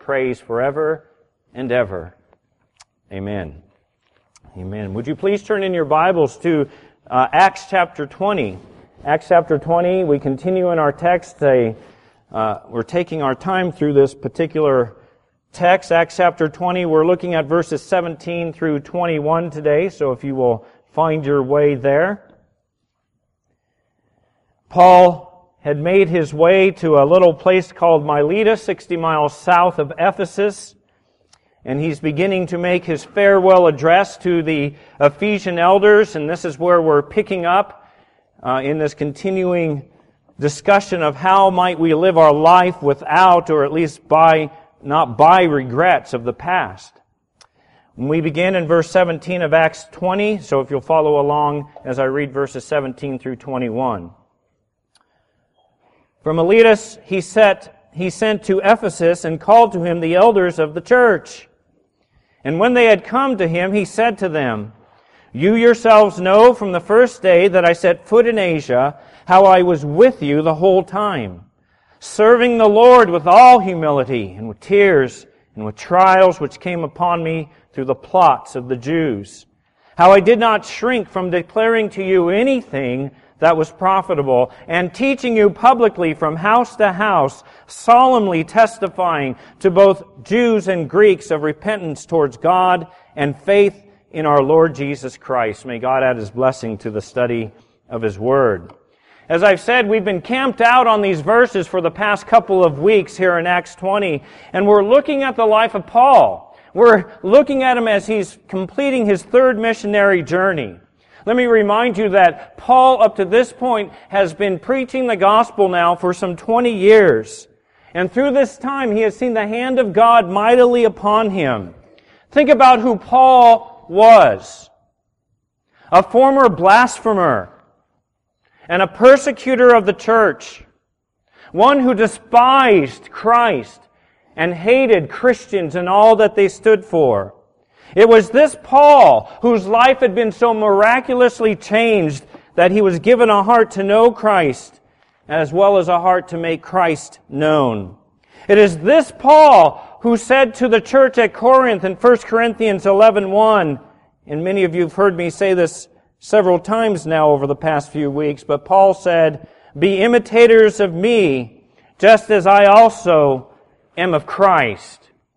praise forever and ever. Amen. Amen. Would you please turn in your Bibles to Acts chapter 20. Acts chapter 20, we continue in our text. We're taking our time through this particular text. Acts chapter 20, we're looking at verses 17 through 21 today, so if you will find your way there. Paul had made his way to a little place called Miletus, 60 miles south of Ephesus, and he's beginning to make his farewell address to the Ephesian elders, and this is where we're picking up in this continuing discussion of how might we live our life without, or at least not by regrets of the past. We begin in verse 17 of Acts 20, so if you'll follow along as I read verses 17 through 21. From Miletus he sent to Ephesus and called to him the elders of the church. And when they had come to him, he said to them, "You yourselves know from the first day that I set foot in Asia, how I was with you the whole time, serving the Lord with all humility and with tears and with trials which came upon me through the plots of the Jews. How I did not shrink from declaring to you anything that was profitable, and teaching you publicly from house to house, solemnly testifying to both Jews and Greeks of repentance towards God and faith in our Lord Jesus Christ." May God add His blessing to the study of His Word. As I've said, we've been camped out on these verses for the past couple of weeks here in Acts 20, and we're looking at the life of Paul. We're looking at him as he's completing his third missionary journey. Let me remind you that Paul, up to this point, has been preaching the gospel now for some 20 years. And through this time, he has seen the hand of God mightily upon him. Think about who Paul was. A former blasphemer and a persecutor of the church. One who despised Christ and hated Christians and all that they stood for. It was this Paul whose life had been so miraculously changed that he was given a heart to know Christ as well as a heart to make Christ known. It is this Paul who said to the church at Corinth in 1 Corinthians 11:1, and many of you have heard me say this several times now over the past few weeks, but Paul said, "Be imitators of me, just as I also am of Christ."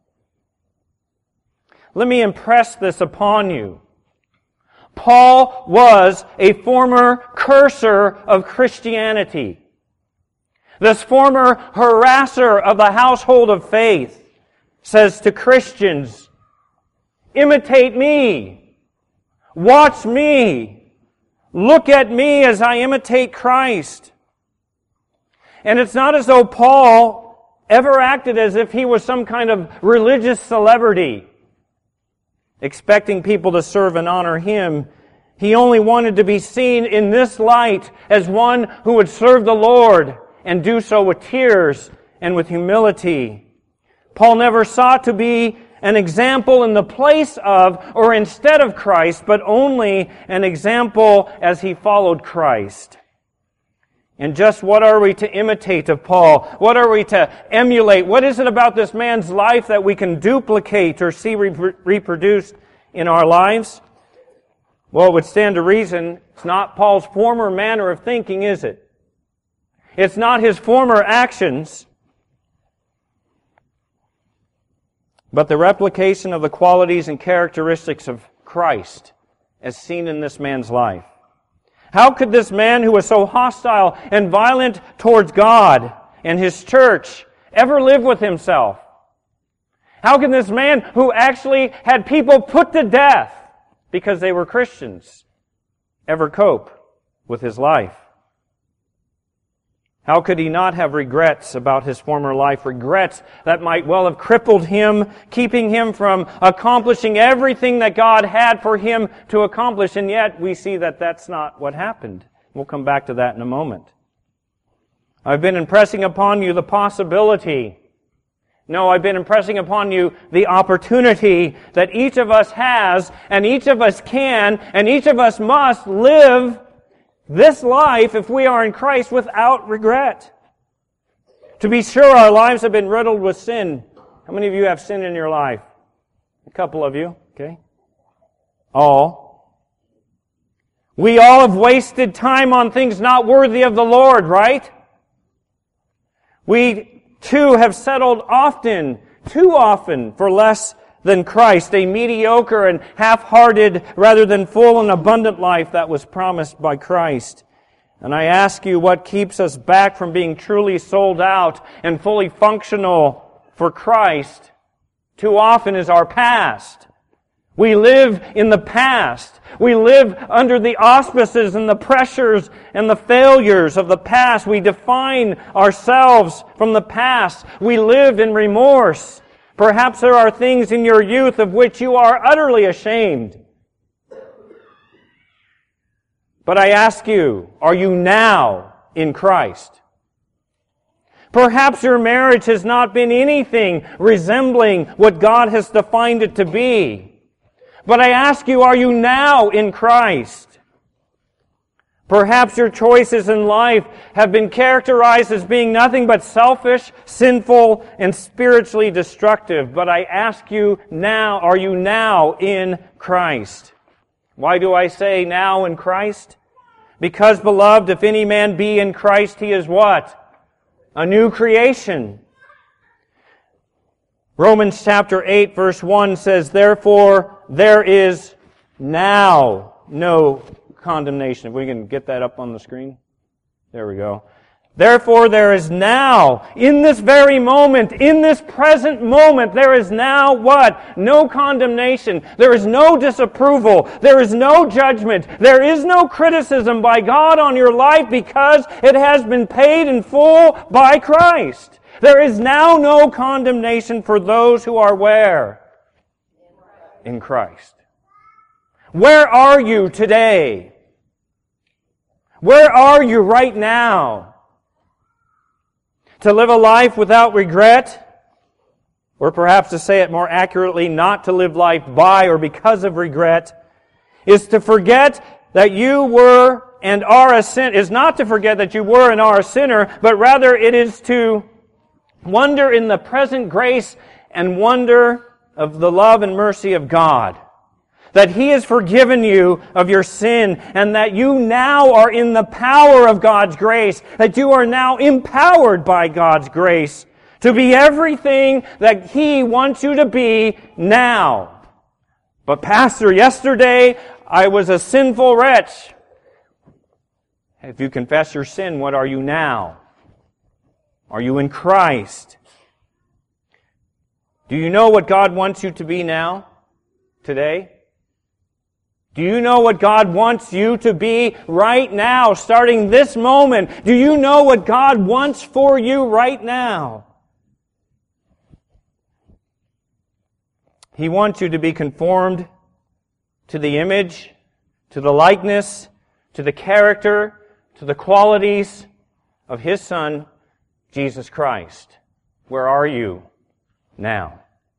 Let me impress this upon you. Paul was a former curser of Christianity. This former harasser of the household of faith says to Christians, "Imitate me. Watch me. Look at me as I imitate Christ." And it's not as though Paul ever acted as if he was some kind of religious celebrity, expecting people to serve and honor him. He only wanted to be seen in this light as one who would serve the Lord and do so with tears and with humility. Paul never sought to be an example in the place of or instead of Christ, but only an example as he followed Christ. And just what are we to imitate of Paul? What are we to emulate? What is it about this man's life that we can duplicate or see reproduced in our lives? Well, it would stand to reason it's not Paul's former manner of thinking, is it? It's not his former actions, but the replication of the qualities and characteristics of Christ as seen in this man's life. How could this man who was so hostile and violent towards God and His church ever live with himself? How can this man who actually had people put to death because they were Christians ever cope with his life? How could he not have regrets about his former life? Regrets that might well have crippled him, keeping him from accomplishing everything that God had for him to accomplish. And yet we see that that's not what happened. We'll come back to that in a moment. I've been impressing upon you the possibility. No, I've been impressing upon you the opportunity that each of us has, and each of us can, and each of us must live this life, if we are in Christ, without regret. To be sure, our lives have been riddled with sin How many of you have sin in your life? A couple of you, okay? All. We all have wasted time on things not worthy of the Lord, right? We too have settled often, too often, for less than Christ, a mediocre and half-hearted rather than full and abundant life that was promised by Christ. And I ask you, what keeps us back from being truly sold out and fully functional for Christ? Too often is our past. We live in the past. We live under the auspices and the pressures and the failures of the past. We define ourselves from the past. We live in remorse. Perhaps there are things in your youth of which you are utterly ashamed. But I ask you, are you now in Christ? Perhaps your marriage has not been anything resembling what God has defined it to be. But I ask you, are you now in Christ? Perhaps your choices in life have been characterized as being nothing but selfish, sinful, and spiritually destructive. But I ask you now, are you now in Christ? Why do I say now in Christ? Because, beloved, if any man be in Christ, he is what? A new creation. Romans chapter 8 verse 1 says, therefore there is now no condemnation. If we can get that up on the screen. There we go. Therefore there is now, in this very moment, in this present moment, there is now what? No condemnation. There is no disapproval. There is no judgment. There is no criticism by God on your life because it has been paid in full by Christ. There is now no condemnation for those who are where? In Christ. Where are you today? Where are you right now? To live a life without regret, or perhaps to say it more accurately, not to live life by or because of regret, is to forget that you were and are a sinner. Is not to forget that you were and are a sinner, but rather it is to wonder in the present grace and wonder of the love and mercy of God. That He has forgiven you of your sin, and that you now are in the power of God's grace, that you are now empowered by God's grace to be everything that He wants you to be now. But Pastor, yesterday I was a sinful wretch. If you confess your sin, what are you now? Are you in Christ? Do you know what God wants you to be now, today? Do you know what God wants you to be right now, starting this moment? Do you know what God wants for you right now? He wants you to be conformed to the image, to the likeness, to the character, to the qualities of His Son, Jesus Christ. Where are you now?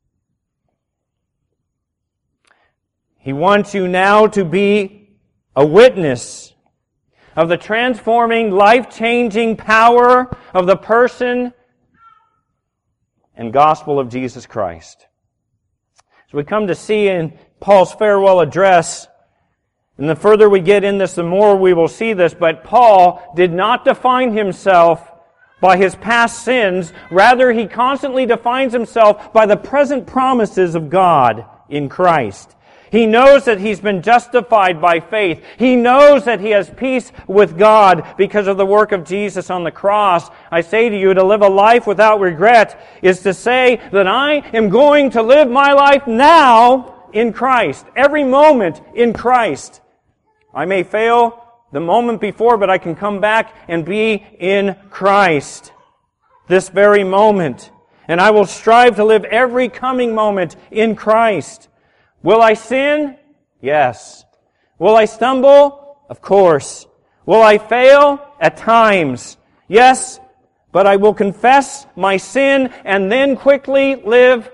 He wants you now to be a witness of the transforming, life-changing power of the person and gospel of Jesus Christ. As we come to see in Paul's farewell address, and the further we get in this, the more we will see this, but Paul did not define himself by his past sins. Rather, he constantly defines himself by the present promises of God in Christ. He knows that he's been justified by faith. He knows that he has peace with God because of the work of Jesus on the cross. I say to you, to live a life without regret is to say that I am going to live my life now in Christ. Every moment in Christ. I may fail the moment before, but I can come back and be in Christ this very moment. And I will strive to live every coming moment in Christ. Will I sin? Yes. Will I stumble? Of course. Will I fail? At times. Yes, but I will confess my sin and then quickly live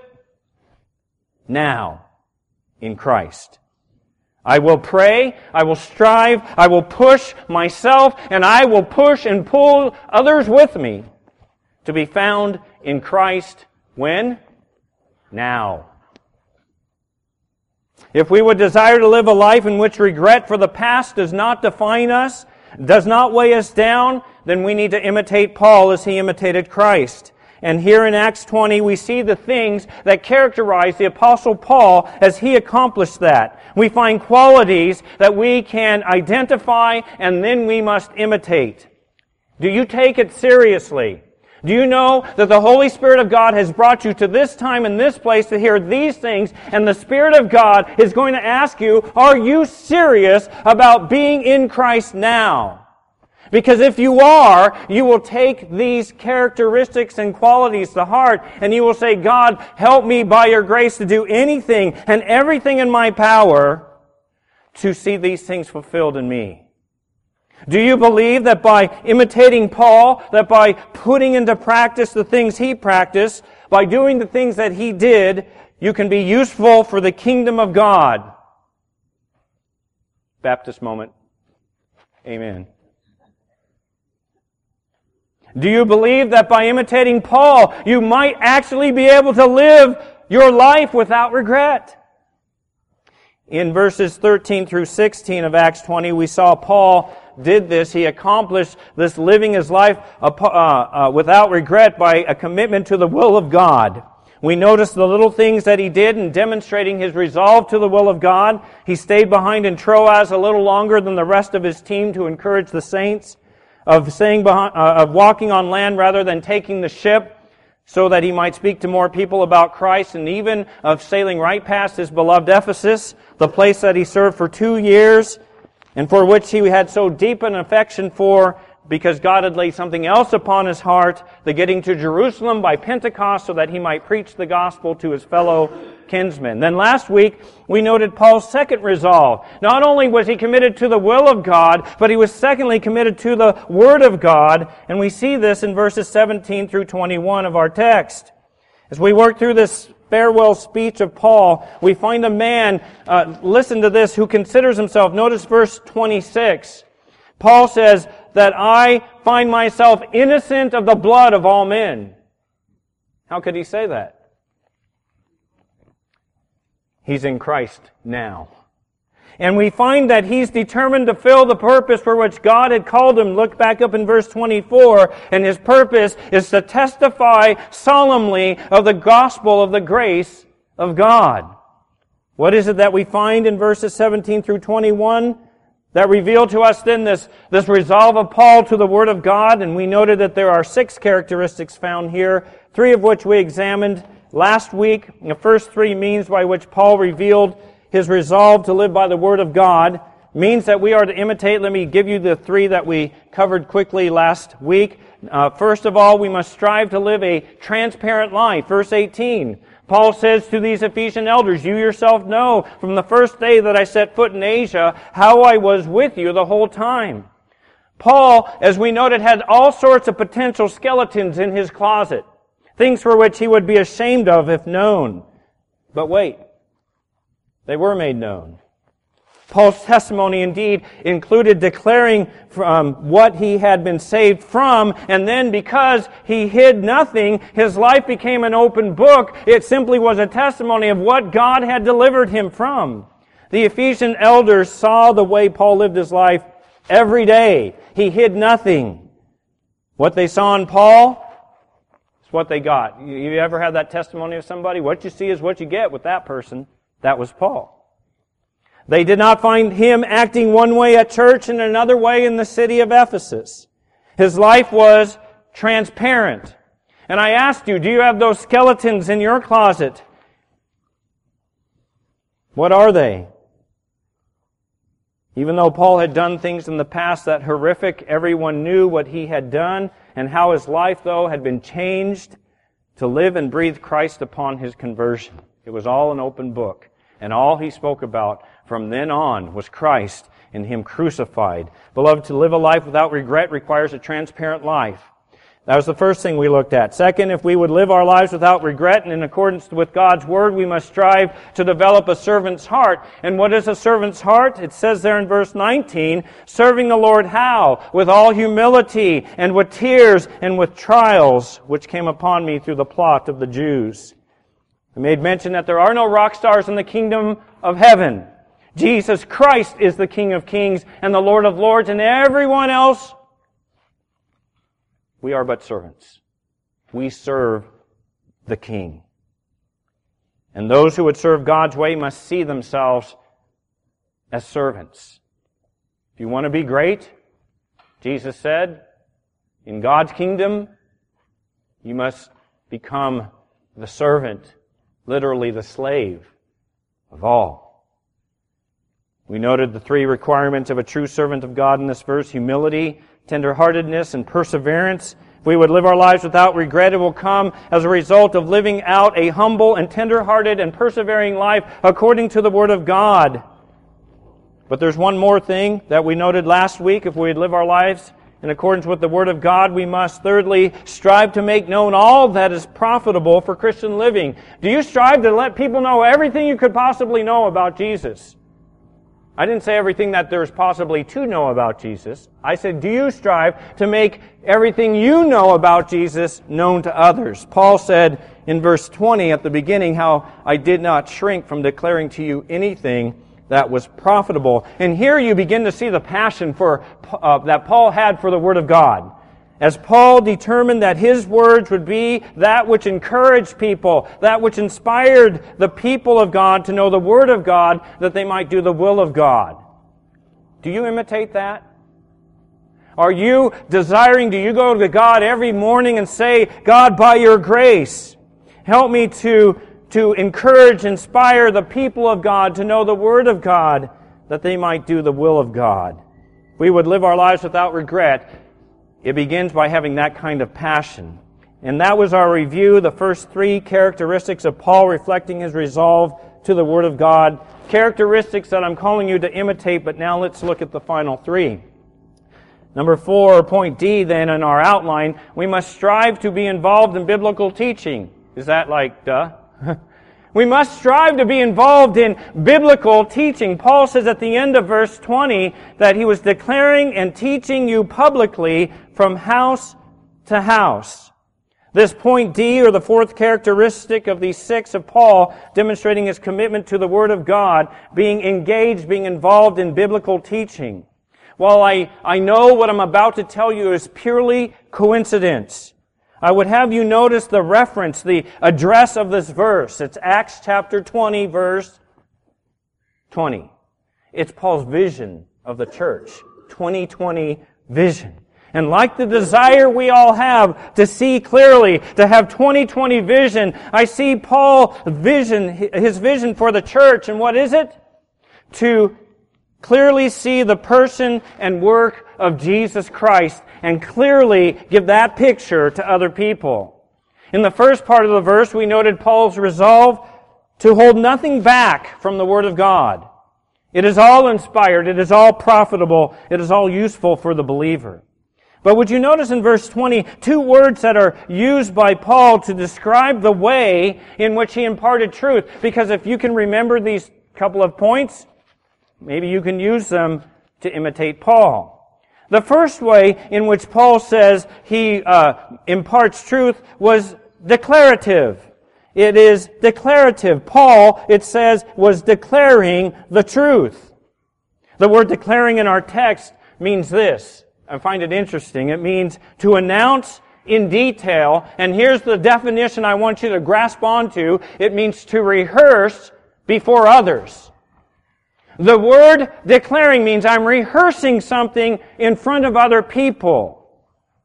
now in Christ. I will pray, I will strive, I will push myself, and I will push and pull others with me to be found in Christ when? now. If we would desire to live a life in which regret for the past does not define us, does not weigh us down, then we need to imitate Paul as he imitated Christ. And here in Acts 20, we see the things that characterize the Apostle Paul as he accomplished that. We find qualities that we can identify and then we must imitate. Do you take it seriously? Do you know that the Holy Spirit of God has brought you to this time and this place to hear these things, and the Spirit of God is going to ask you, are you serious about being in Christ now? Because if you are, you will take these characteristics and qualities to heart, and you will say, God, help me by your grace to do anything and everything in my power to see these things fulfilled in me. Do you believe that by imitating Paul, that by putting into practice the things he practiced, by doing the things that he did, you can be useful for the kingdom of God? Baptist moment. Amen. Do you believe that by imitating Paul, you might actually be able to live your life without regret? In verses 13 through 16 of Acts 20, we saw Paul did this. He accomplished this living his life without regret by a commitment to the will of God. We notice the little things that he did in demonstrating his resolve to the will of God. He stayed behind in Troas a little longer than the rest of his team to encourage the saints, of walking on land rather than taking the ship, so that he might speak to more people about Christ, and even of sailing right past his beloved Ephesus, the place that he served for 2 years, and for which he had so deep an affection for, because God had laid something else upon his heart, the getting to Jerusalem by Pentecost, so that he might preach the gospel to his fellow kinsmen. Then last week, we noted Paul's second resolve. Not only was he committed to the will of God, but he was secondly committed to the Word of God, and we see this in verses 17 through 21 of our text. As we work through this farewell speech of Paul, we find a man, listen to this, who considers himself, notice verse 26. Paul says that I find myself innocent of the blood of all men. How could he say that? He's in Christ now. And we find that he's determined to fill the purpose for which God had called him. Look back up in verse 24, and his purpose is to testify solemnly of the gospel of the grace of God. What is it that we find in verses 17 through 21 that reveal to us then this resolve of Paul to the Word of God? And we noted that there are 6 characteristics found here, 3 of which we examined last week. The first 3 means by which Paul revealed his resolve to live by the Word of God, means that we are to imitate. Let me give you the 3 that we covered quickly last week. First of all, we must strive to live a transparent life. Verse 18, Paul says to these Ephesian elders, you yourself know from the first day that I set foot in Asia how I was with you the whole time. Paul, as we noted, had all sorts of potential skeletons in his closet, things for which he would be ashamed of if known. But wait, they were made known. Paul's testimony indeed included declaring what he had been saved from, and then because he hid nothing, his life became an open book. It simply was a testimony of what God had delivered him from. The Ephesian elders saw the way Paul lived his life every day. He hid nothing. What they saw in Paul is what they got. You ever had that testimony of somebody? What you see is what you get with that person. That was Paul. They did not find him acting one way at church and another way in the city of Ephesus. His life was transparent. And I asked you, do you have those skeletons in your closet? What are they? Even though Paul had done things in the past that horrific, everyone knew what he had done and how his life, though, had been changed to live and breathe Christ upon his conversion. It was all an open book. And all he spoke about from then on was Christ and Him crucified. Beloved, to live a life without regret requires a transparent life. That was the first thing we looked at. Second, if we would live our lives without regret and in accordance with God's Word, we must strive to develop a servant's heart. And what is a servant's heart? It says there in verse 19, serving the Lord how? With all humility and with tears and with trials which came upon me through the plot of the Jews. I made mention that there are no rock stars in the kingdom of heaven. Jesus Christ is the King of kings and the Lord of lords, and everyone else, we are but servants. We serve the King. And those who would serve God's way must see themselves as servants. If you want to be great, Jesus said, in God's kingdom, you must become the servant, literally the slave of all. We noted the three requirements of a true servant of God in this verse: humility, tenderheartedness, and perseverance. If we would live our lives without regret, it will come as a result of living out a humble and tenderhearted and persevering life according to the Word of God. But there's one more thing that we noted last week. If we would live our lives in accordance with the Word of God, we must thirdly strive to make known all that is profitable for Christian living. Do you strive to let people know everything you could possibly know about Jesus? I didn't say everything that there's possibly to know about Jesus. I said, do you strive to make everything you know about Jesus known to others? Paul said in verse 20 at the beginning how I did not shrink from declaring to you anything that was profitable. And here you begin to see the passion that Paul had for the Word of God. As Paul determined that his words would be that which encouraged people, that which inspired the people of God to know the Word of God, that they might do the will of God. Do you imitate that? Are you desiring, do you go to God every morning and say, God, by your grace, help me to encourage, inspire the people of God to know the Word of God, that they might do the will of God? If we would live our lives without regret, it begins by having that kind of passion. And that was our review, the first three characteristics of Paul reflecting his resolve to the Word of God. Characteristics that I'm calling you to imitate, but now let's look at the final three. Number 4, or point D then in our outline, we must strive to be involved in biblical teaching. Is that like, duh? We must strive to be involved in biblical teaching. Paul says at the end of verse 20 that he was declaring and teaching you publicly from house to house. This point D, or the fourth characteristic of these 6 of Paul, demonstrating his commitment to the Word of God, being engaged, being involved in biblical teaching. While I know what I'm about to tell you is purely coincidence, I would have you notice the reference, the address of this verse. It's Acts chapter 20, verse 20. It's Paul's vision of the church. 2020 vision. And like the desire we all have to see clearly, to have 2020 vision, I see Paul's vision, his vision for the church. And what is it? To clearly see the person and work of Jesus Christ and clearly give that picture to other people. In the first part of the verse, we noted Paul's resolve to hold nothing back from the Word of God. It is all inspired, it is all profitable, it is all useful for the believer. But would you notice in verse 20, 2 words that are used by Paul to describe the way in which he imparted truth? Because if you can remember these couple of points, maybe you can use them to imitate Paul. The first way in which Paul says he imparts truth was declarative. It is declarative. Paul, it says, was declaring the truth. The word declaring in our text means this. I find it interesting. It means to announce in detail, and here's the definition I want you to grasp onto. It means to rehearse before others. The word declaring means I'm rehearsing something in front of other people.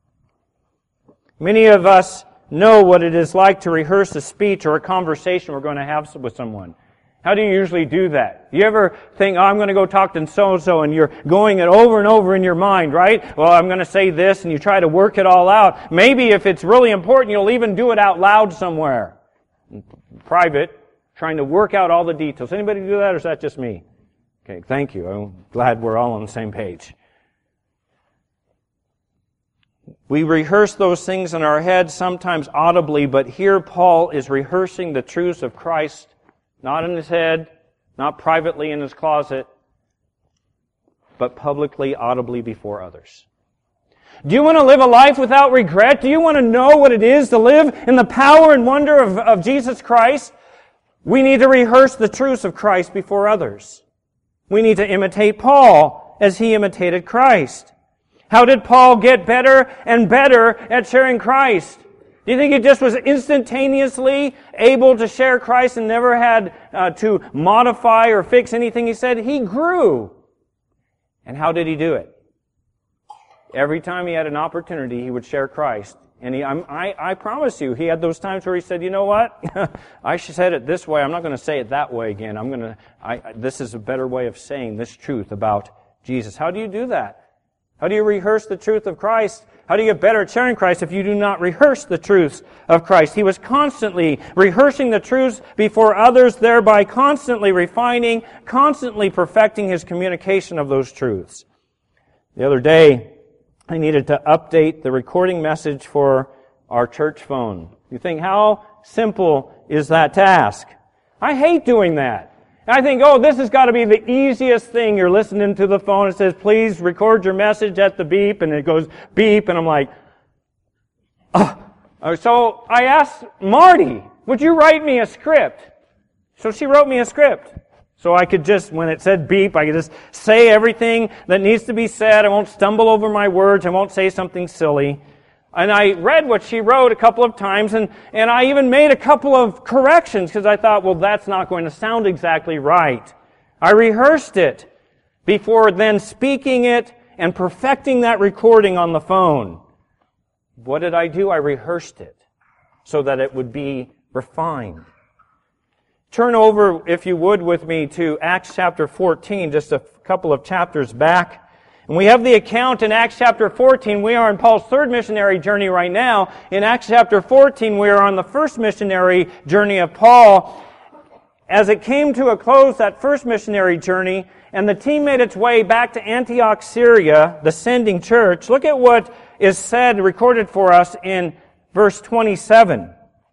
Many of us know what it is like to rehearse a speech or a conversation we're going to have with someone. How do you usually do that? You ever think, I'm going to go talk to so-and-so, and you're going it over and over in your mind, right? Well, I'm going to say this, and you try to work it all out. Maybe if it's really important, you'll even do it out loud somewhere. In private, trying to work out all the details. Anybody do that, or is that just me? Okay, thank you. I'm glad we're all on the same page. We rehearse those things in our heads, sometimes audibly, but here Paul is rehearsing the truths of Christ, not in his head, not privately in his closet, but publicly, audibly before others. Do you want to live a life without regret? Do you want to know what it is to live in the power and wonder of Jesus Christ? We need to rehearse the truths of Christ before others. We need to imitate Paul as he imitated Christ. How did Paul get better and better at sharing Christ? Do you think he just was instantaneously able to share Christ and never had to modify or fix anything he said? He grew. And how did he do it? Every time he had an opportunity, he would share Christ. And I promise you, he had those times where he said, you know what? I said it this way. I'm not going to say it that way again. This is a better way of saying this truth about Jesus. How do you do that? How do you rehearse the truth of Christ? How do you get better at sharing Christ if you do not rehearse the truths of Christ? He was constantly rehearsing the truths before others, thereby constantly refining, constantly perfecting his communication of those truths. The other day, I needed to update the recording message for our church phone. You think, how simple is that task? I hate doing that. I think, this has got to be the easiest thing. You're listening to the phone. It says, please record your message at the beep. And it goes beep. And I'm like, So I asked Marty, would you write me a script? So she wrote me a script. So I could just, when it said beep, I could just say everything that needs to be said. I won't stumble over my words. I won't say something silly. And I read what she wrote a couple of times, and I even made a couple of corrections because I thought, well, that's not going to sound exactly right. I rehearsed it before then speaking it and perfecting that recording on the phone. What did I do? I rehearsed it so that it would be refined. Turn over, if you would, with me to Acts chapter 14, just a couple of chapters back. And we have the account in Acts chapter 14. We are in Paul's third missionary journey right now. In Acts chapter 14, we are on the first missionary journey of Paul. As it came to a close, that first missionary journey, and the team made its way back to Antioch, Syria, the sending church, look at what is said, recorded for us in verse 27.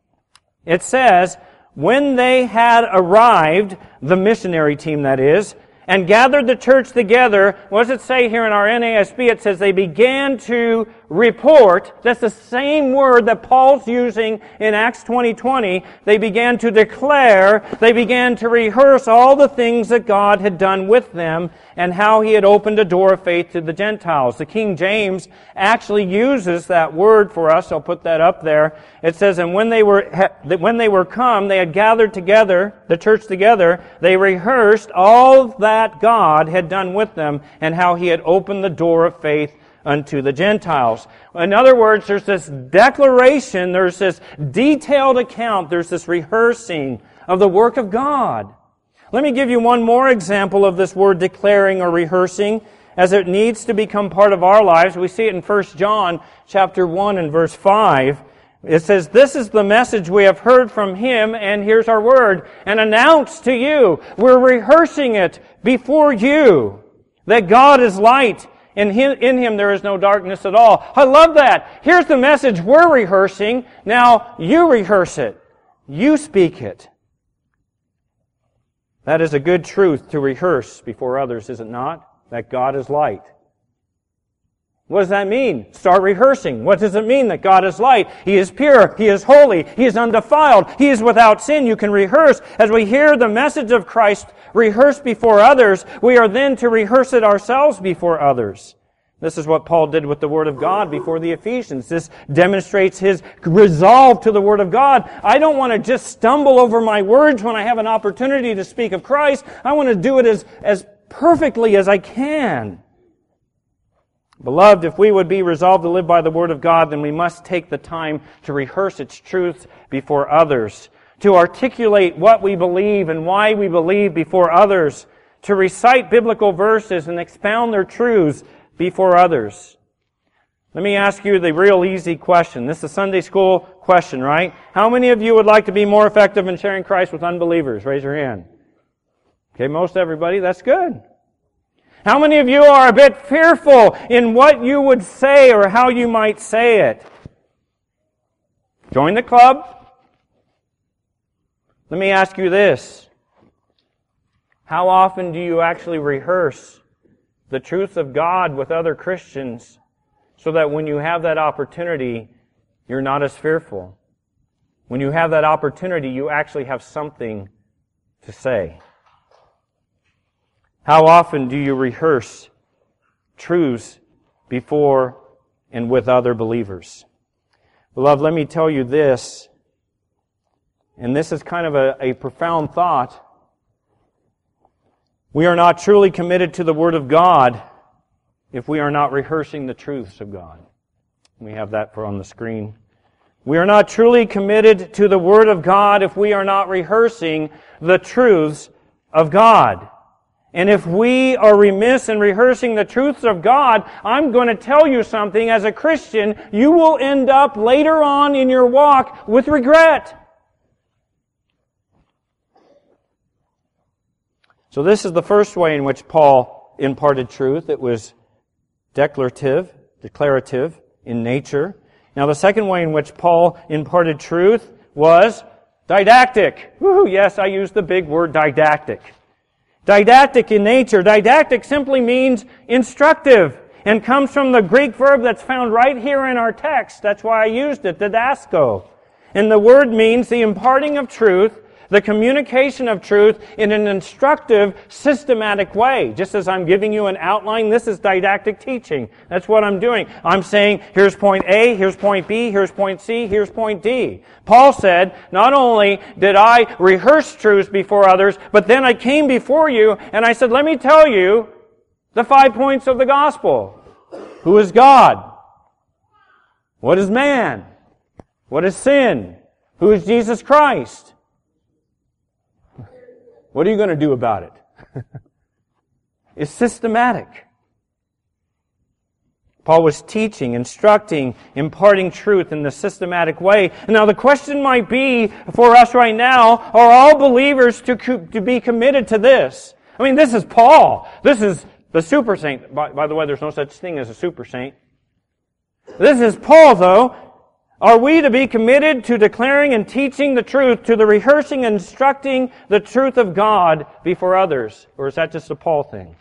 It says, when they had arrived, the missionary team that is, and gathered the church together, what does it say here in our NASB? It says they began to report. That's the same word that Paul's using in Acts 20:20. They began to declare, they began to rehearse all the things that God had done with them and how He had opened a door of faith to the Gentiles. The King James actually uses that word for us. I'll put that up there. It says, and when they were come, they had gathered together, the church together, they rehearsed all that God had done with them and how He had opened the door of faith unto the Gentiles. In other words, there's this declaration, there's this detailed account, there's this rehearsing of the work of God. Let me give you one more example of this word declaring or rehearsing as it needs to become part of our lives. We see it in 1 John chapter 1 and verse 5. It says, this is the message we have heard from Him, and here's our word, and announced to you. We're rehearsing it before you, that God is light. In Him there is no darkness at all. I love that. Here's the message we're rehearsing. Now you rehearse it. You speak it. That is a good truth to rehearse before others, is it not? That God is light. What does that mean? Start rehearsing. What does it mean that God is light? He is pure. He is holy. He is undefiled. He is without sin. You can rehearse. As we hear the message of Christ rehearsed before others, we are then to rehearse it ourselves before others. This is what Paul did with the Word of God before the Ephesians. This demonstrates his resolve to the Word of God. I don't want to just stumble over my words when I have an opportunity to speak of Christ. I want to do it as perfectly as I can. Beloved, if we would be resolved to live by the Word of God, then we must take the time to rehearse its truth before others, to articulate what we believe and why we believe before others, to recite biblical verses and expound their truths before others. Let me ask you the real easy question. This is a Sunday school question, right? How many of you would like to be more effective in sharing Christ with unbelievers? Raise your hand. Okay, most everybody. That's good. How many of you are a bit fearful in what you would say or how you might say it? Join the club. Let me ask you this. How often do you actually rehearse the truth of God with other Christians so that when you have that opportunity, you're not as fearful? When you have that opportunity, you actually have something to say? How often do you rehearse truths before and with other believers? Beloved, let me tell you this, and this is kind of a profound thought. We are not truly committed to the Word of God if we are not rehearsing the truths of God. We have that on the screen. We are not truly committed to the Word of God if we are not rehearsing the truths of God. And if we are remiss in rehearsing the truths of God, I'm going to tell you something. As a Christian, you will end up later on in your walk with regret. So this is the first way in which Paul imparted truth. It was declarative in nature. Now the second way in which Paul imparted truth was didactic. Woo, yes, I use the big word didactic. Didactic in nature. Didactic simply means instructive and comes from the Greek verb that's found right here in our text. That's why I used it, didasko. And the word means the imparting of truth, the communication of truth in an instructive, systematic way. Just as I'm giving you an outline, this is didactic teaching. That's what I'm doing. I'm saying, here's point A, here's point B, here's point C, here's point D. Paul said, not only did I rehearse truths before others, but then I came before you and I said, let me tell you the 5 points of the gospel. Who is God? What is man? What is sin? Who is Jesus Christ? What are you going to do about it? It's systematic. Paul was teaching, instructing, imparting truth in the systematic way. Now the question might be for us right now, are all believers to be committed to this? I mean, this is Paul. This is the super saint. By the way, there's no such thing as a super saint. This is Paul, though. Are we to be committed to declaring and teaching the truth, to the rehearsing and instructing the truth of God before others? Or is that just a Paul thing?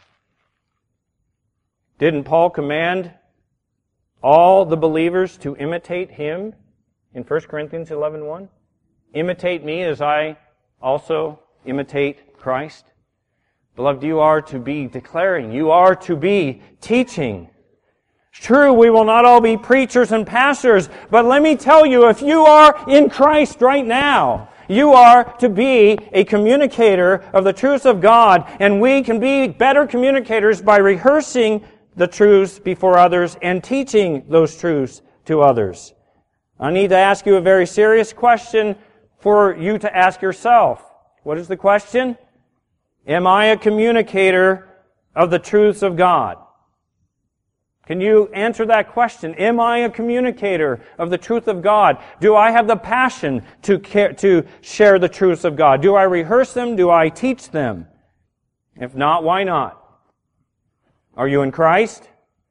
Didn't Paul command all the believers to imitate him in 1 Corinthians 11:1? Imitate me as I also imitate Christ. Beloved, you are to be declaring, you are to be teaching. It's true, we will not all be preachers and pastors, but let me tell you, if you are in Christ right now, you are to be a communicator of the truths of God, and we can be better communicators by rehearsing the truths before others and teaching those truths to others. I need to ask you a very serious question for you to ask yourself. What is the question? Am I a communicator of the truths of God? Can you answer that question? Am I a communicator of the truth of God? Do I have the passion to share the truths of God? Do I rehearse them? Do I teach them? If not, why not? Are you in Christ?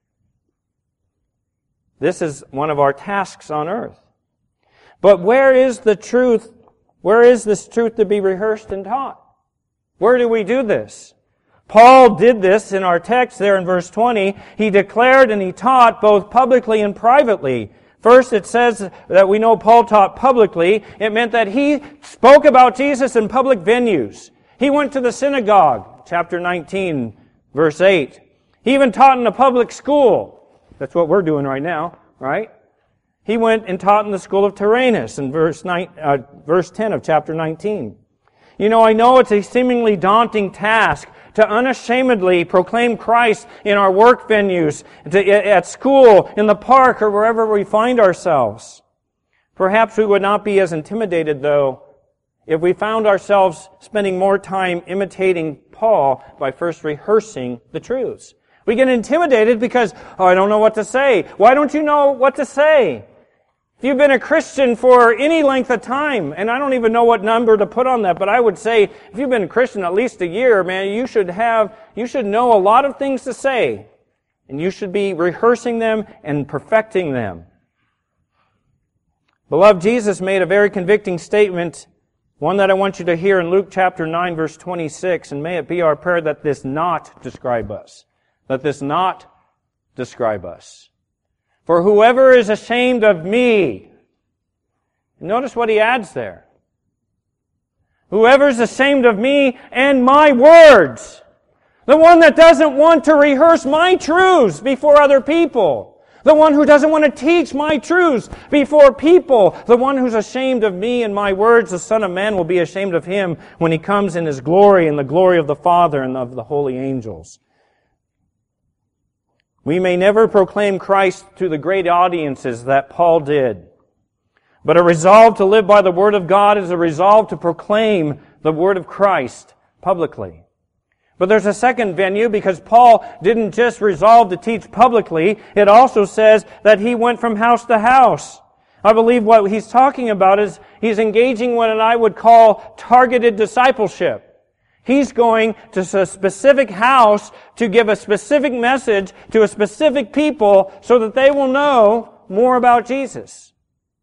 This is one of our tasks on earth. But where is the truth? Where is this truth to be rehearsed and taught? Where do we do this? Paul did this in our text there in verse 20. He declared and he taught both publicly and privately. First, it says that we know Paul taught publicly. It meant that he spoke about Jesus in public venues. He went to the synagogue, chapter 19, verse 8. He even taught in a public school. That's what we're doing right now, right? He went and taught in the school of Tyrannus in verse 10 of chapter 19. You know, I know it's a seemingly daunting task to unashamedly proclaim Christ in our work venues, at school, in the park, or wherever we find ourselves. Perhaps we would not be as intimidated, though, if we found ourselves spending more time imitating Paul by first rehearsing the truths. We get intimidated because, I don't know what to say. Why don't you know what to say? If you've been a Christian for any length of time, and I don't even know what number to put on that, but I would say if you've been a Christian at least a year, man, you should know a lot of things to say. And you should be rehearsing them and perfecting them. Beloved, Jesus made a very convicting statement, one that I want you to hear in Luke chapter 9, verse 26, and may it be our prayer that this not describe us. Let this not describe us. For whoever is ashamed of me, notice what he adds there. Whoever's ashamed of me and my words. The one that doesn't want to rehearse my truths before other people. The one who doesn't want to teach my truths before people. The one who's ashamed of me and my words, the Son of Man will be ashamed of him when he comes in his glory and the glory of the Father and of the holy angels. We may never proclaim Christ to the great audiences that Paul did. But a resolve to live by the Word of God is a resolve to proclaim the Word of Christ publicly. But there's a second venue because Paul didn't just resolve to teach publicly. It also says that he went from house to house. I believe what he's talking about is he's engaging what I would call targeted discipleship. He's going to a specific house to give a specific message to a specific people so that they will know more about Jesus.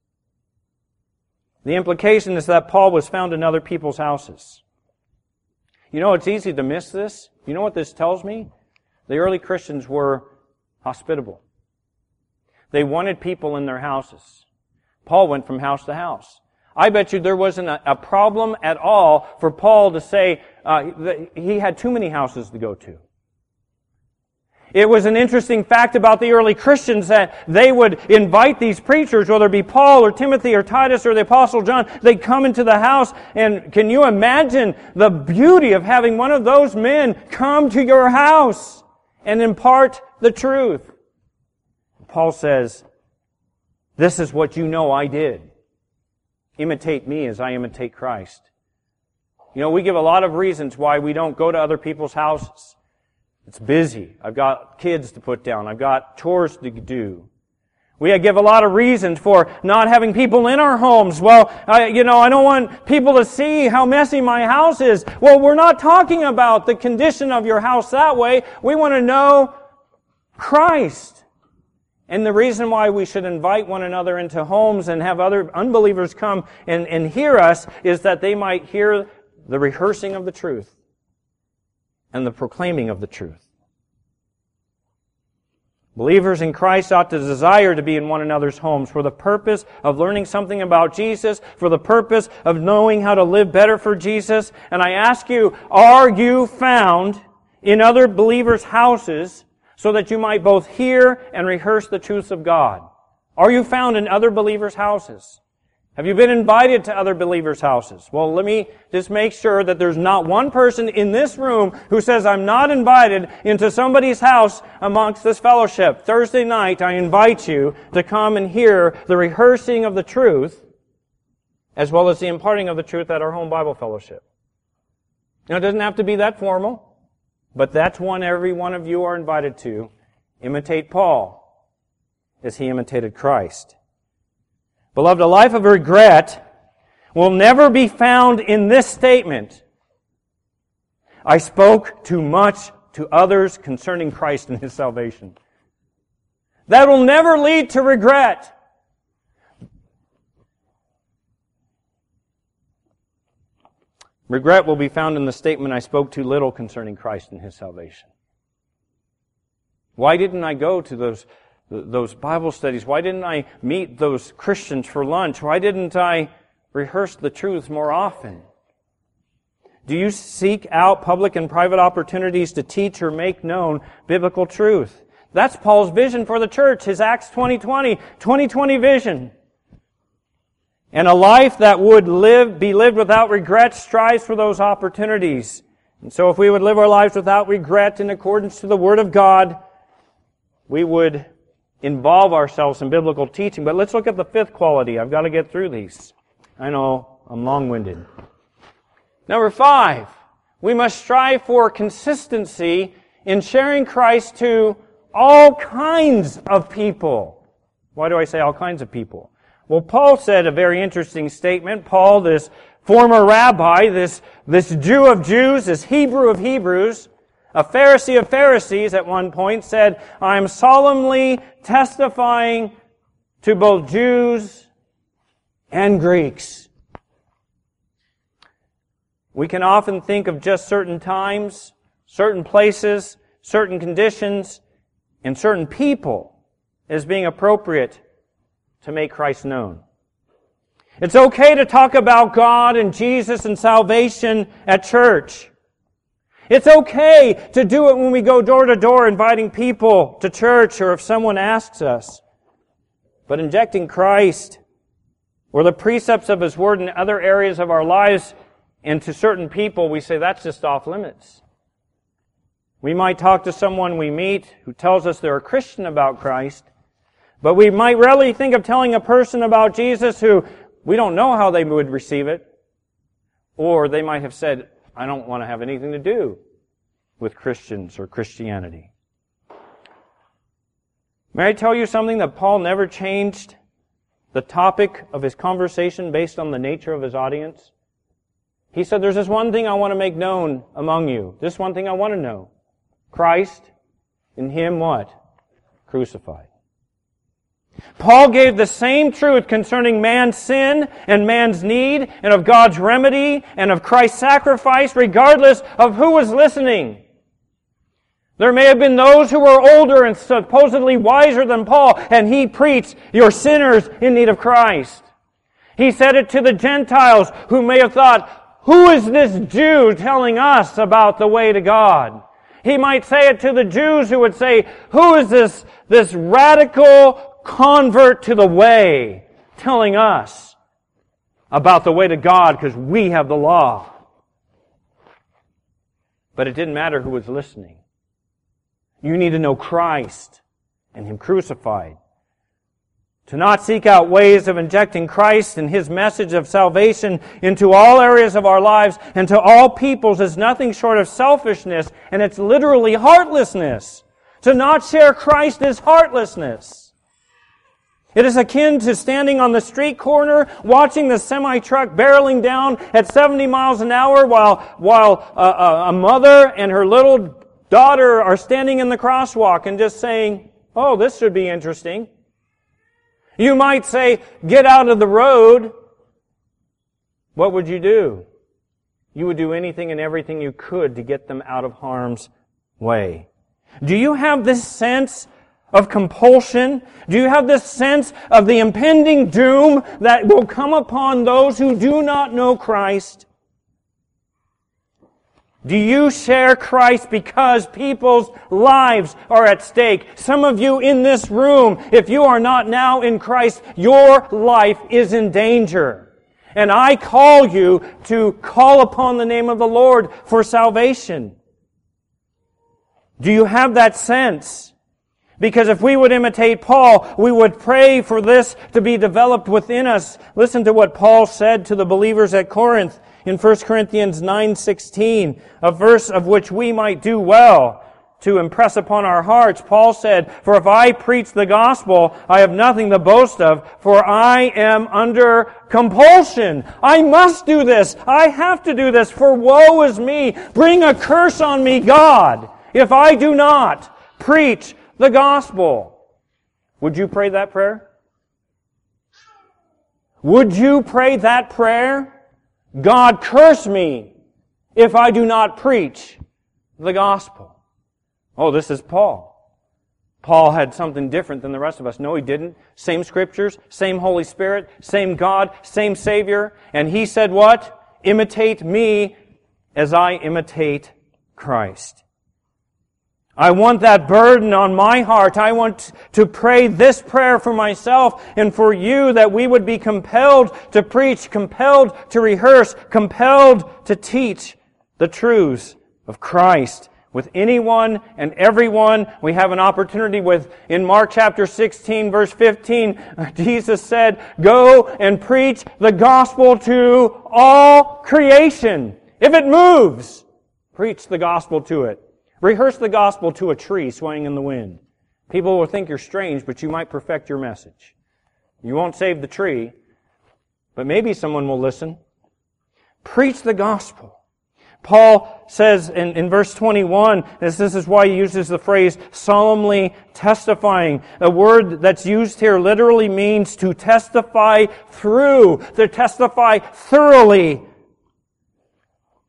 The implication is that Paul was found in other people's houses. You know, it's easy to miss this. You know what this tells me? The early Christians were hospitable. They wanted people in their houses. Paul went from house to house. I bet you there wasn't a problem at all for Paul to say that he had too many houses to go to. It was an interesting fact about the early Christians that they would invite these preachers, whether it be Paul or Timothy or Titus or the Apostle John, they'd come into the house, and can you imagine the beauty of having one of those men come to your house and impart the truth? Paul says, this is what you know I did. Imitate me as I imitate Christ. You know, we give a lot of reasons why we don't go to other people's houses. It's busy. I've got kids to put down. I've got chores to do. We give a lot of reasons for not having people in our homes. Well, I don't want people to see how messy my house is. Well, we're not talking about the condition of your house that way. We want to know Christ. And the reason why we should invite one another into homes and have other unbelievers come and hear us is that they might hear the rehearsing of the truth and the proclaiming of the truth. Believers in Christ ought to desire to be in one another's homes for the purpose of learning something about Jesus, for the purpose of knowing how to live better for Jesus. And I ask you, are you found in other believers' houses so that you might both hear and rehearse the truths of God? Are you found in other believers' houses? Have you been invited to other believers' houses? Well, let me just make sure that there's not one person in this room who says, I'm not invited into somebody's house amongst this fellowship. Thursday night, I invite you to come and hear the rehearsing of the truth, as well as the imparting of the truth at our home Bible fellowship. Now, it doesn't have to be that formal, but that's one every one of you are invited to. Imitate Paul as he imitated Christ. Beloved, a life of regret will never be found in this statement. I spoke too much to others concerning Christ and His salvation. That will never lead to regret. Regret will be found in the statement, I spoke too little concerning Christ and His salvation. Why didn't I go to those Bible studies? Why didn't I meet those Christians for lunch? Why didn't I rehearse the truth more often? Do you seek out public and private opportunities to teach or make known biblical truth? That's Paul's vision for the church, his Acts 2020 vision. And a life that would be lived without regret strives for those opportunities. And so if we would live our lives without regret in accordance to the Word of God, we would involve ourselves in biblical teaching. But let's look at the fifth quality. I've got to get through these. I know, I'm long-winded. Number 5, we must strive for consistency in sharing Christ to all kinds of people. Why do I say all kinds of people? Well, Paul said a very interesting statement. Paul, this former rabbi, this Jew of Jews, this Hebrew of Hebrews, a Pharisee of Pharisees at one point said, I am solemnly testifying to both Jews and Greeks. We can often think of just certain times, certain places, certain conditions, and certain people as being appropriate to make Christ known. It's okay to talk about God and Jesus and salvation at church. It's okay to do it when we go door to door inviting people to church or if someone asks us. But injecting Christ or the precepts of His Word in other areas of our lives into certain people, we say that's just off limits. We might talk to someone we meet who tells us they're a Christian about Christ, but we might rarely think of telling a person about Jesus who we don't know how they would receive it. Or they might have said, I don't want to have anything to do with Christians or Christianity. May I tell you something that Paul never changed the topic of his conversation based on the nature of his audience? He said, there's this one thing I want to make known among you. This one thing I want to know. Christ, in Him what? Crucified. Paul gave the same truth concerning man's sin and man's need and of God's remedy and of Christ's sacrifice regardless of who was listening. There may have been those who were older and supposedly wiser than Paul, and he preached, you're sinners in need of Christ. He said it to the Gentiles who may have thought, who is this Jew telling us about the way to God? He might say it to the Jews who would say, who is this radical convert to the way telling us about the way to God because we have the law? But it didn't matter who was listening. You need to know Christ and Him crucified. To not seek out ways of injecting Christ and His message of salvation into all areas of our lives and to all peoples is nothing short of selfishness, and it's literally heartlessness. To not share Christ is heartlessness. It is akin to standing on the street corner, watching the semi-truck barreling down at 70 miles an hour while a mother and her little daughter are standing in the crosswalk and just saying, oh, this should be interesting. You might say, get out of the road. What would you do? You would do anything and everything you could to get them out of harm's way. Do you have this sense of compulsion? Do you have this sense of the impending doom that will come upon those who do not know Christ? Do you share Christ because people's lives are at stake? Some of you in this room, if you are not now in Christ, your life is in danger. And I call you to call upon the name of the Lord for salvation. Do you have that sense? Because if we would imitate Paul, we would pray for this to be developed within us. Listen to what Paul said to the believers at Corinth in 1 Corinthians 9:16, a verse of which we might do well to impress upon our hearts. Paul said, for if I preach the gospel, I have nothing to boast of, for I am under compulsion. I must do this. I have to do this, for woe is me. Bring a curse on me, God, if I do not preach the gospel. Would you pray that prayer? Would you pray that prayer? God, curse me if I do not preach the gospel. Oh, this is Paul. Paul had something different than the rest of us. No, he didn't. Same Scriptures, same Holy Spirit, same God, same Savior. And he said what? Imitate me as I imitate Christ. I want that burden on my heart. I want to pray this prayer for myself and for you, that we would be compelled to preach, compelled to rehearse, compelled to teach the truths of Christ with anyone and everyone we have an opportunity with. In Mark chapter 16, verse 15, Jesus said, go and preach the gospel to all creation. If it moves, preach the gospel to it. Rehearse the gospel to a tree swaying in the wind. People will think you're strange, but you might perfect your message. You won't save the tree, but maybe someone will listen. Preach the gospel. Paul says in verse 21, this is why he uses the phrase solemnly testifying. The word that's used here literally means to testify through, to testify thoroughly.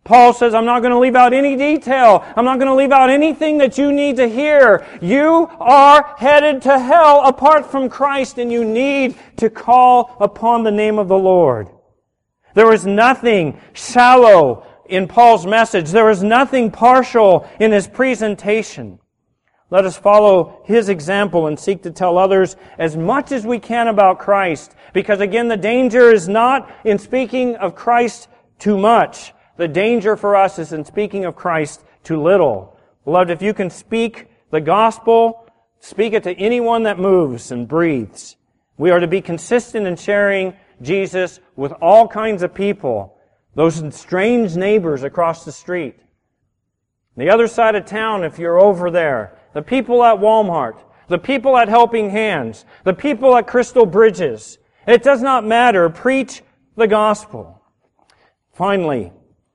Paul says, I'm not going to leave out any detail. I'm not going to leave out anything that you need to hear. You are headed to hell apart from Christ, and you need to call upon the name of the Lord. There was nothing shallow in Paul's message. There was nothing partial in his presentation. Let us follow his example and seek to tell others as much as we can about Christ. Because again, the danger is not in speaking of Christ too much. The danger for us is in speaking of Christ too little. Beloved, if you can speak the gospel, speak it to anyone that moves and breathes. We are to be consistent in sharing Jesus with all kinds of people. Those strange neighbors across the street. The other side of town, if you're over there. The people at Walmart. The people at Helping Hands. The people at Crystal Bridges. It does not matter. Preach the gospel. Finally,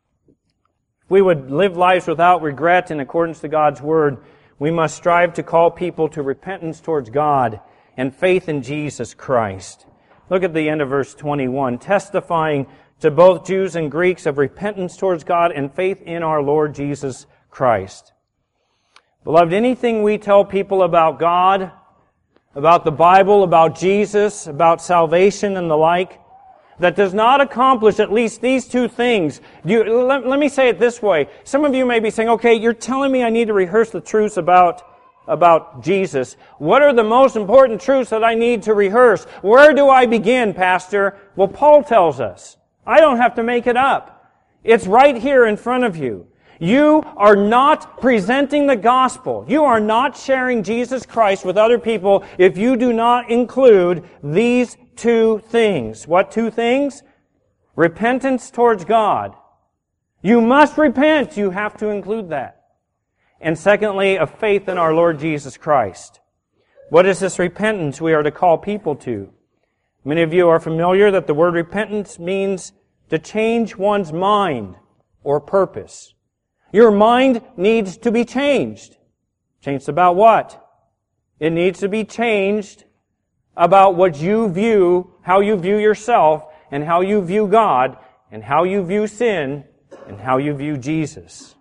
if we would live lives without regret in accordance to God's Word, we must strive to call people to repentance towards God and faith in Jesus Christ. Look at the end of verse 21. Testifying to both Jews and Greeks of repentance towards God and faith in our Lord Jesus Christ. Beloved, anything we tell people about God, about the Bible, about Jesus, about salvation and the like, that does not accomplish at least these two things. Let me say it this way. Some of you may be saying, okay, you're telling me I need to rehearse the truths about Jesus. What are the most important truths that I need to rehearse? Where do I begin, Pastor? Well, Paul tells us. I don't have to make it up. It's right here in front of you. You are not presenting the gospel. You are not sharing Jesus Christ with other people if you do not include these two things. What two things? Repentance towards God. You must repent. You have to include that. And secondly, a faith in our Lord Jesus Christ. What is this repentance we are to call people to? Many of you are familiar that the word repentance means to change one's mind or purpose. Your mind needs to be changed. Changed about what? It needs to be changed about what you view, how you view yourself, and how you view God, and how you view sin, and how you view Jesus.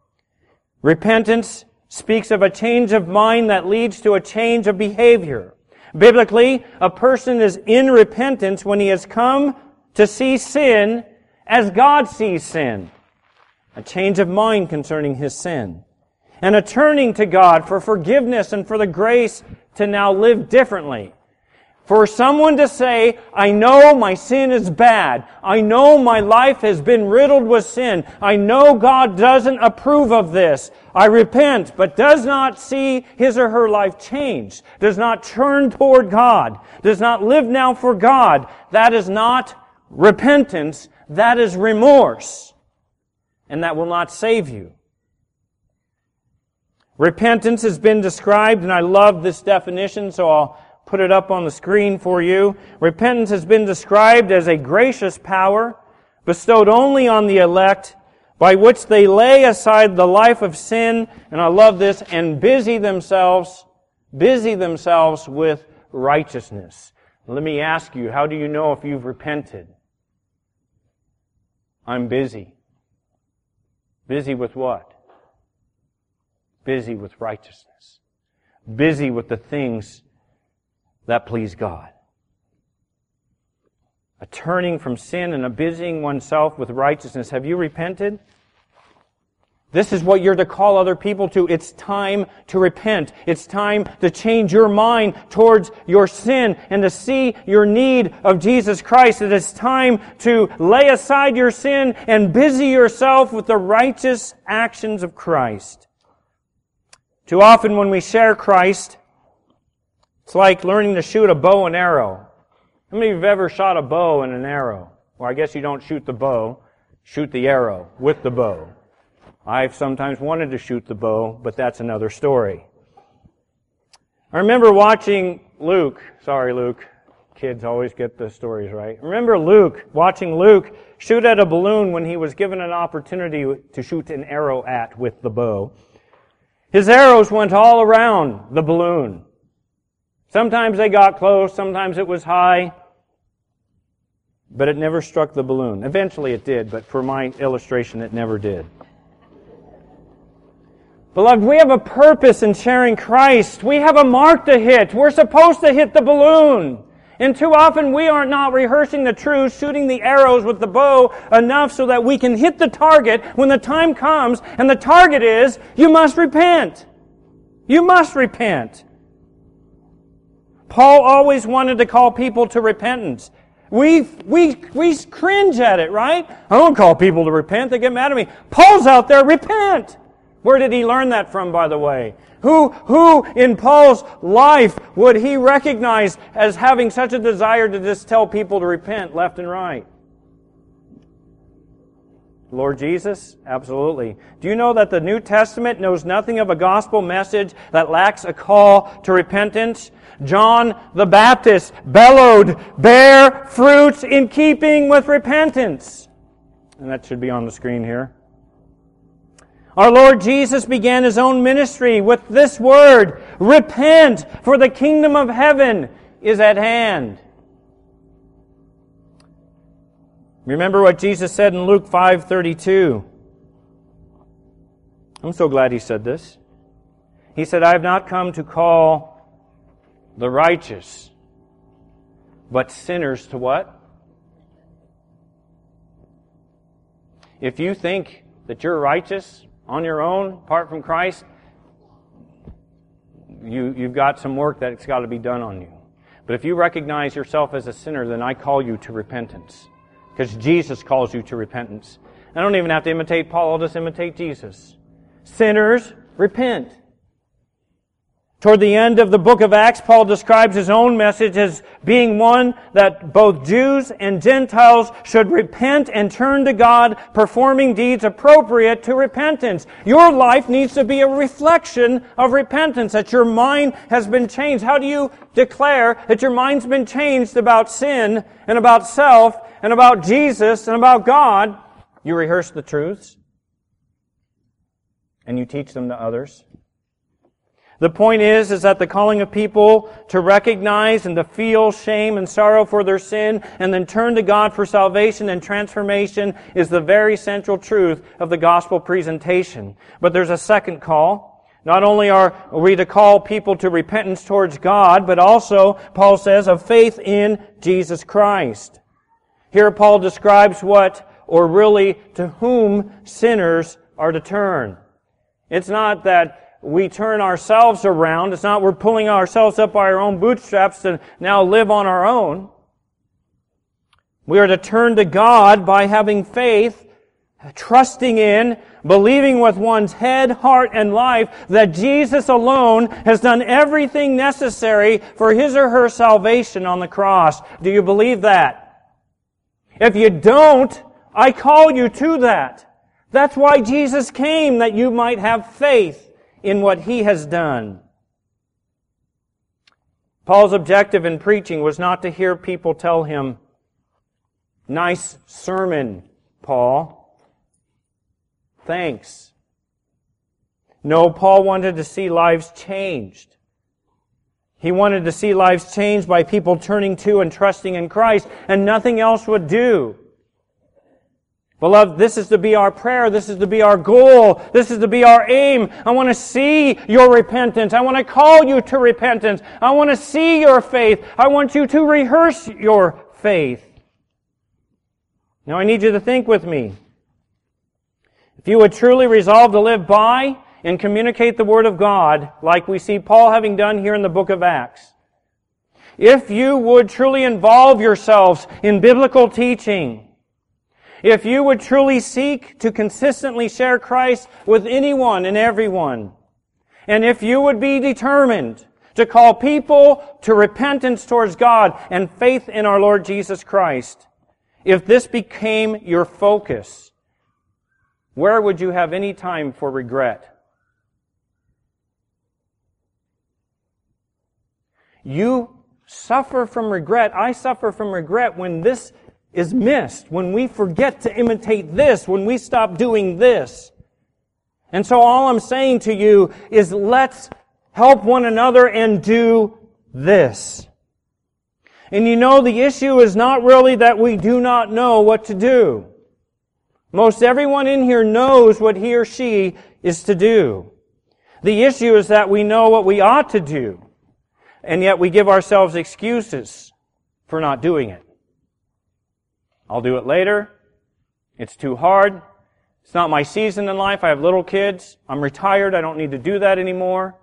Repentance speaks of a change of mind that leads to a change of behavior. Biblically, a person is in repentance when he has come to see sin as God sees sin. A change of mind concerning his sin. And a turning to God for forgiveness and for the grace to now live differently. For someone to say, I know my sin is bad. I know my life has been riddled with sin. I know God doesn't approve of this. I repent, but does not see his or her life changed. Does not turn toward God. Does not live now for God. That is not repentance. That is remorse. And that will not save you. Repentance has been described, and I love this definition, so I'll put it up on the screen for you. Repentance has been described as a gracious power bestowed only on the elect, by which they lay aside the life of sin, and I love this, and busy themselves with righteousness. Let me ask you, how do you know if you've repented? I'm busy. Busy with what? Busy with righteousness. Busy with the things that please God. A turning from sin and a busying oneself with righteousness. Have you repented? This is what you're to call other people to. It's time to repent. It's time to change your mind towards your sin and to see your need of Jesus Christ. It is time to lay aside your sin and busy yourself with the righteous actions of Christ. Too often when we share Christ, it's like learning to shoot a bow and arrow. How many of you have ever shot a bow and an arrow? Well, I guess you don't shoot the bow, shoot the arrow with the bow. I've sometimes wanted to shoot the bow, but that's another story. I remember watching Luke. Sorry, Luke. Kids always get the stories right. Remember watching Luke shoot at a balloon when he was given an opportunity to shoot an arrow at with the bow. His arrows went all around the balloon. Sometimes they got close, sometimes it was high. but it never struck the balloon. Eventually it did, but for my illustration, it never did. Beloved, we have a purpose in sharing Christ. We have a mark to hit. We're supposed to hit the balloon. And too often we are not rehearsing the truth, shooting the arrows with the bow enough so that we can hit the target when the time comes. And the target is, you must repent. You must repent. Paul always wanted to call people to repentance. We cringe at it, right? I don't call people to repent. They get mad at me. Paul's out there, repent. Where did he learn that from, by the way? Who in Paul's life would he recognize as having such a desire to just tell people to repent left and right? Lord Jesus? Absolutely. Do you know that the New Testament knows nothing of a gospel message that lacks a call to repentance? John the Baptist bellowed, "Bear fruits in keeping with repentance." And that should be on the screen here. Our Lord Jesus began His own ministry with this word, "Repent, for the kingdom of heaven is at hand." Remember what Jesus said in Luke 5:32. I'm so glad He said this. He said, "I have not come to call the righteous, but sinners to" what? If you think that you're righteous on your own, apart from Christ, you've got some work that's got to be done on you. But if you recognize yourself as a sinner, then I call you to repentance. Because Jesus calls you to repentance. I don't even have to imitate Paul, I'll just imitate Jesus. Sinners, repent. Toward the end of the book of Acts, Paul describes his own message as being one that both Jews and Gentiles should repent and turn to God, performing deeds appropriate to repentance. Your life needs to be a reflection of repentance, that your mind has been changed. How do you declare that your mind's been changed about sin and about self and about Jesus and about God? You rehearse the truths and you teach them to others. The point is that the calling of people to recognize and to feel shame and sorrow for their sin and then turn to God for salvation and transformation is the very central truth of the gospel presentation. But there's a second call. Not only are we to call people to repentance towards God, but also, Paul says, of faith in Jesus Christ. Here Paul describes what, or really to whom, sinners are to turn. It's not that we turn ourselves around. It's not we're pulling ourselves up by our own bootstraps to now live on our own. We are to turn to God by having faith, trusting in, believing with one's head, heart, and life that Jesus alone has done everything necessary for his or her salvation on the cross. Do you believe that? If you don't, I call you to that. That's why Jesus came, that you might have faith in what He has done. Paul's objective in preaching was not to hear people tell him, "Nice sermon, Paul. Thanks." No, Paul wanted to see lives changed. He wanted to see lives changed by people turning to and trusting in Christ, and nothing else would do. Beloved, this is to be our prayer. This is to be our goal. This is to be our aim. I want to see your repentance. I want to call you to repentance. I want to see your faith. I want you to rehearse your faith. Now I need you to think with me. If you would truly resolve to live by and communicate the Word of God, like we see Paul having done here in the book of Acts, if you would truly involve yourselves in biblical teaching, if you would truly seek to consistently share Christ with anyone and everyone, and if you would be determined to call people to repentance towards God and faith in our Lord Jesus Christ, if this became your focus, where would you have any time for regret? You suffer from regret. I suffer from regret when this is missed, when we forget to imitate this, when we stop doing this. And so all I'm saying to you is let's help one another and do this. And you know, the issue is not really that we do not know what to do. Most everyone in here knows what he or she is to do. The issue is that we know what we ought to do, and yet we give ourselves excuses for not doing it. I'll do it later. It's too hard. It's not my season in life. I have little kids. I'm retired. I don't need to do that anymore.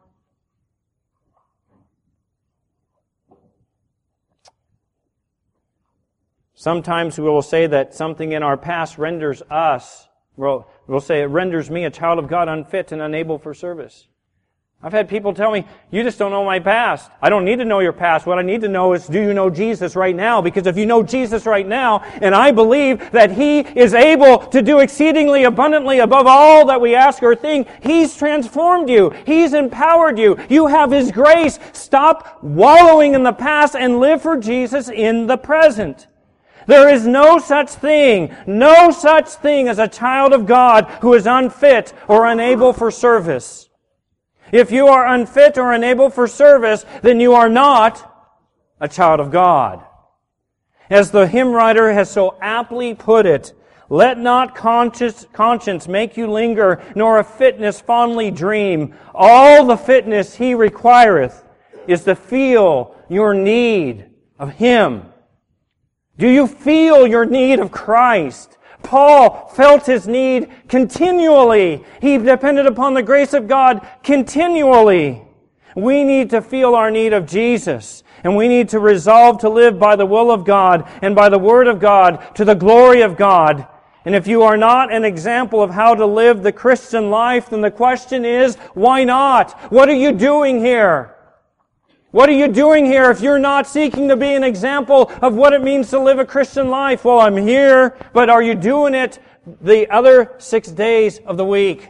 Sometimes we will say that something in our past renders us, we'll say it renders me, a child of God, unfit and unable for service. I've had people tell me, you just don't know my past. I don't need to know your past. What I need to know is, do you know Jesus right now? Because if you know Jesus right now, and I believe that He is able to do exceedingly abundantly above all that we ask or think, He's transformed you. He's empowered you. You have His grace. Stop wallowing in the past and live for Jesus in the present. There is no such thing as a child of God who is unfit or unable for service. If you are unfit or unable for service, then you are not a child of God. As the hymn writer has so aptly put it, let not conscience make you linger, nor a fitness fondly dream. All the fitness He requireth is to feel your need of Him. Do you feel your need of Christ? Paul felt his need continually. He depended upon the grace of God continually. We need to feel our need of Jesus. And we need to resolve to live by the will of God and by the Word of God to the glory of God. And if you are not an example of how to live the Christian life, then the question is, why not? What are you doing here? What are you doing here if you're not seeking to be an example of what it means to live a Christian life? Well, I'm here, but are you doing it the other 6 days of the week?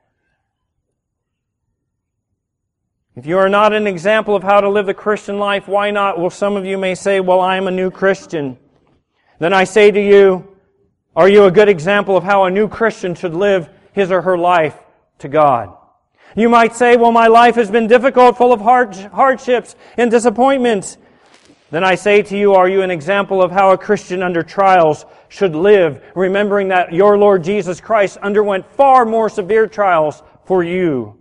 If you are not an example of how to live the Christian life, why not? Well, some of you may say, well, I am a new Christian. Then I say to you, are you a good example of how a new Christian should live his or her life to God? You might say, well, my life has been difficult, full of hardships and disappointments. Then I say to you, are you an example of how a Christian under trials should live, remembering that your Lord Jesus Christ underwent far more severe trials for you?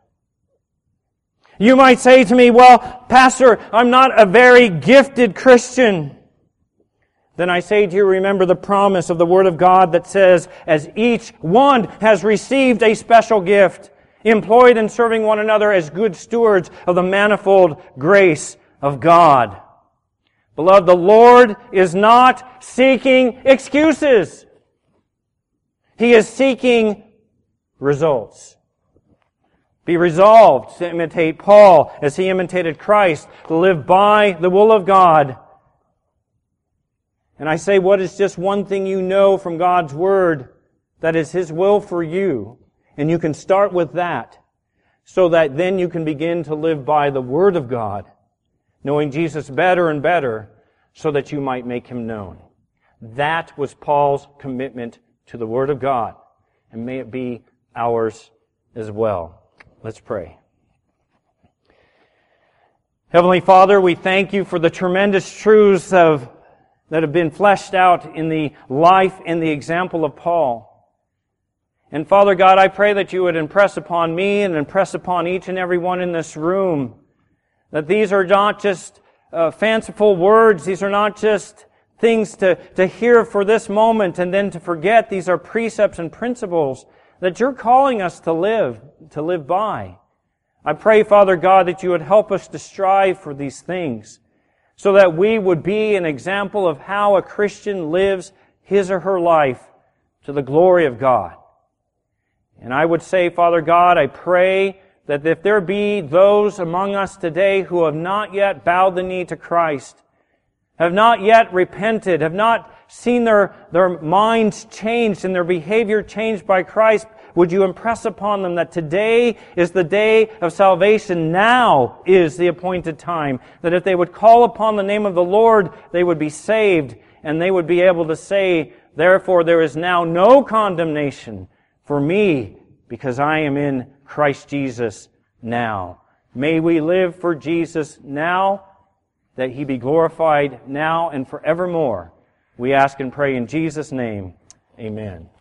You might say to me, well, Pastor, I'm not a very gifted Christian. Then I say to you, remember the promise of the Word of God that says, as each one has received a special gift, employed in serving one another as good stewards of the manifold grace of God. Beloved, the Lord is not seeking excuses. He is seeking results. Be resolved to imitate Paul as he imitated Christ, to live by the will of God. And I say, what is just one thing you know from God's Word that is His will for you? And you can start with that, so that then you can begin to live by the Word of God, knowing Jesus better and better, so that you might make Him known. That was Paul's commitment to the Word of God, and may it be ours as well. Let's pray. Heavenly Father, we thank You for the tremendous truths that have been fleshed out in the life and the example of Paul. And Father God, I pray that You would impress upon me and impress upon each and every one in this room that these are not just fanciful words. These are not just things to hear for this moment and then to forget. These are precepts and principles that You're calling us to live by. I pray, Father God, that You would help us to strive for these things so that we would be an example of how a Christian lives his or her life to the glory of God. And I would say, Father God, I pray that if there be those among us today who have not yet bowed the knee to Christ, have not yet repented, have not seen their minds changed and their behavior changed by Christ, would You impress upon them that today is the day of salvation, now is the appointed time, that if they would call upon the name of the Lord, they would be saved, and they would be able to say, therefore there is now no condemnation for me, because I am in Christ Jesus now. May we live for Jesus now, that He be glorified now and forevermore. We ask and pray in Jesus' name. Amen.